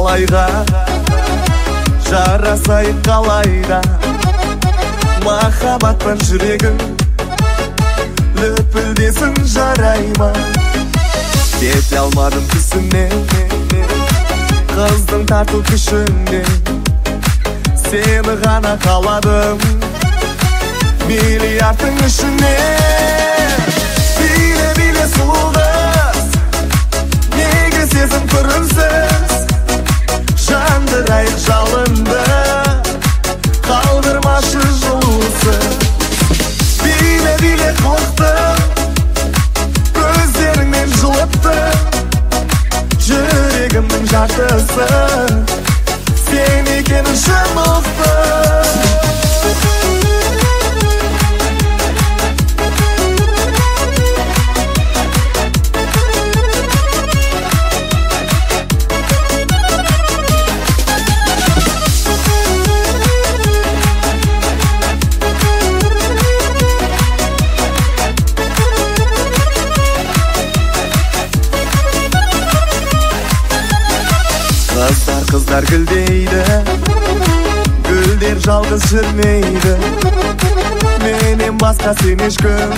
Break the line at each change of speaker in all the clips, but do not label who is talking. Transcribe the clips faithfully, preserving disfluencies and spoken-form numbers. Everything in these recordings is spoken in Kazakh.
айға жарасайық қалайда, махаббаттан жүрегің лүпілдесін жарай ма? Кете алмадым түсіне қыздың тарту күшіне, сені ғана қаладым миллиардтың ішіне. Биле биле сұлу қыз, неге сезім көрінсіз, жандырайық жалынды, қалдырмашы жылусыз. Биле биле қылықтым, көздеріңнен жылыттым, жүрегімнің жартысы сен екенін шын ұқтым. Қыздар қыздар гүлдейді, гүлдер жалғыз жүрмейді, менен басқа сен ешкім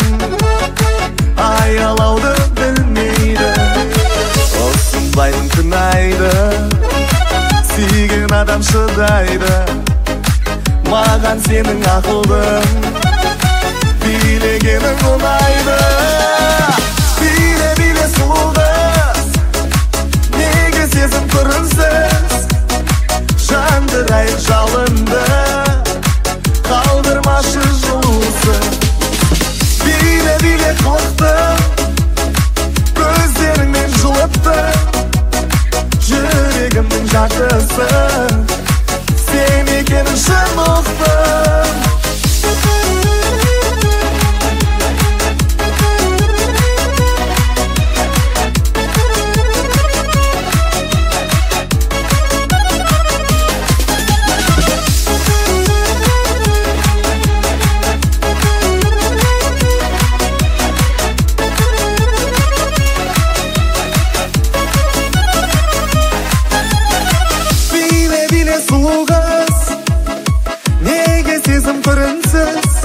аялауды білмейді. Осындайым күнайды, сүйген адам шыдайды, маған сенің ақылдың билегенің ұнайды. Биле биле сұлу қыз, неге сезім көрінсіз, жандырайық жалынды, қалдырмашы жылусыз. Биле биле қылықтым, көздеріңнен жылыттым, жүрегімнің жартысы сен екенін шын ұқтым. Сұлу қыз, неге сезім көрінсіз,